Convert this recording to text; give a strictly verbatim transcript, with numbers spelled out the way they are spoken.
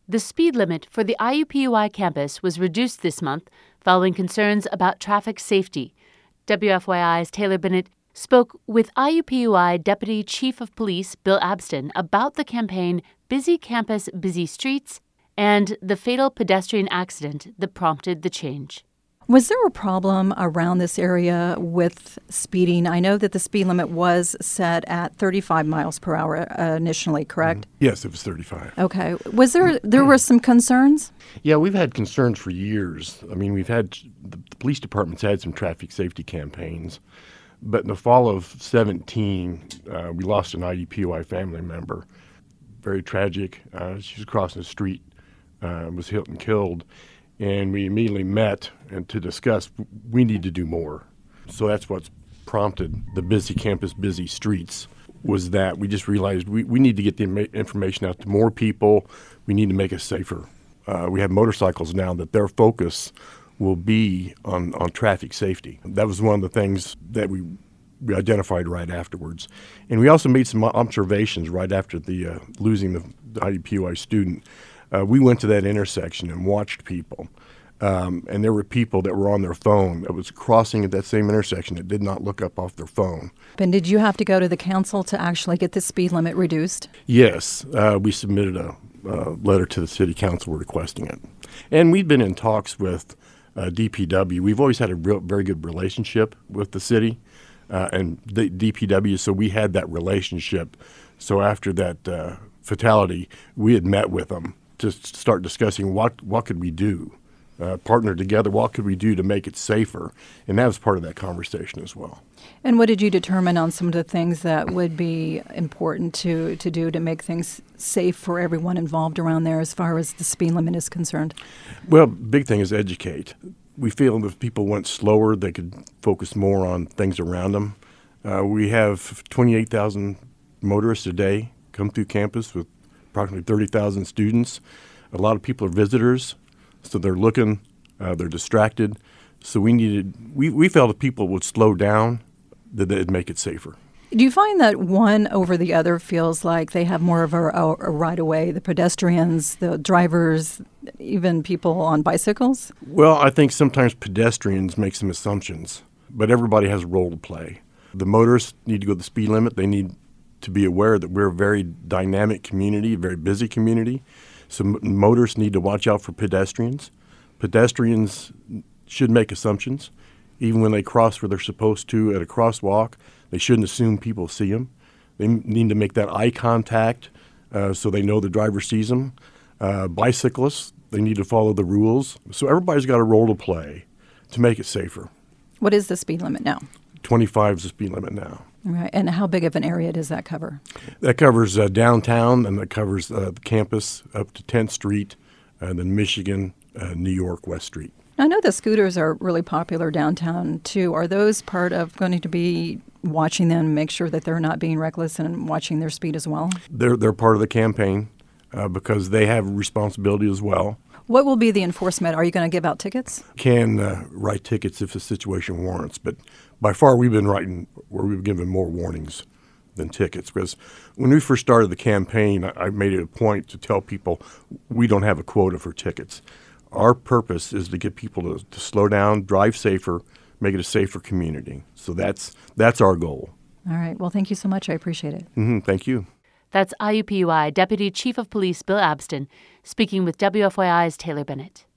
The speed limit for the I U P U I campus was reduced this month following concerns about traffic safety. W F Y I's Taylor Bennett spoke with I U P U I Deputy Chief of Police Bill Abston about the campaign Busy Campus, Busy Streets and the fatal pedestrian accident that prompted the change. Was there a problem around this area with speeding? I know that the speed limit was set at thirty-five miles per hour uh, initially, correct? Mm-hmm. Yes, it was thirty-five. Okay. Was there there were some concerns? Yeah, we've had concerns for years. I mean, we've had the police department's had some traffic safety campaigns, but in the fall of seventeen, uh, we lost an I U P U I family member. Very tragic. Uh, she was crossing the street, uh, was hit and killed. And we immediately met and to discuss we need to do more. So that's what's prompted the Busy Campus, Busy Streets, was that we just realized we, we need to get the im- information out to more people. We need to make it safer. Uh, we have motorcycles now that their focus will be on, on traffic safety. That was one of the things that we, we identified right afterwards. And we also made some observations right after the uh, losing the, the I U P U I student. Uh, we went to that intersection and watched people, um, and there were people that were on their phone that was crossing at that same intersection that did not look up off their phone. And did you have to go to the council to actually get the speed limit reduced? Yes, uh, we submitted a, a letter to the city council requesting it. And we've been in talks with uh, D P W. We've always had a real, very good relationship with the city uh, and the D P W, so we had that relationship. So after that uh, fatality, we had met with them to start discussing what what could we do, uh, partner together, what could we do to make it safer, and that was part of that conversation as well. And what did you determine on some of the things that would be important to, to do to make things safe for everyone involved around there as far as the speed limit is concerned? Well, big thing is educate. We feel that if people went slower, they could focus more on things around them. Uh, we have twenty-eight thousand motorists a day come through campus with approximately thirty thousand students. A lot of people are visitors, so they're looking, uh, they're distracted. So we needed, we, we felt if people would slow down, that it'd make it safer. Do you find that one over the other feels like they have more of a, a, a right-of-way, the pedestrians, the drivers, even people on bicycles? Well, I think sometimes pedestrians make some assumptions, but everybody has a role to play. The motorists need to go the speed limit. They need to be aware that we're a very dynamic community, a very busy community. So m- motorists need to watch out for pedestrians. Pedestrians should make assumptions. Even when they cross where they're supposed to at a crosswalk, they shouldn't assume people see them. They m- need to make that eye contact uh, so they know the driver sees them. Uh, bicyclists, they need to follow the rules. So everybody's got a role to play to make it safer. What is the speed limit now? twenty-five is the speed limit now. Right. And how big of an area does that cover? That covers uh, downtown, and that covers uh, the campus up to tenth Street, and then Michigan, uh, New York, West Street. I know the scooters are really popular downtown, too. Are those part of going to be watching them, make sure that they're not being reckless and watching their speed as well? They're, they're part of the campaign uh, because they have responsibility as well. What will be the enforcement? Are you going to give out tickets? Can uh, write tickets if the situation warrants, but by far we've been writing where we've given more warnings than tickets. Because when we first started the campaign, I, I made it a point to tell people we don't have a quota for tickets. Our purpose is to get people to, to slow down, drive safer, make it a safer community. So that's that's our goal. All right. Well, thank you so much. I appreciate it. Mm-hmm. Thank you. That's I U P U I Deputy Chief of Police Bill Abston speaking with W F Y I's Taylor Bennett.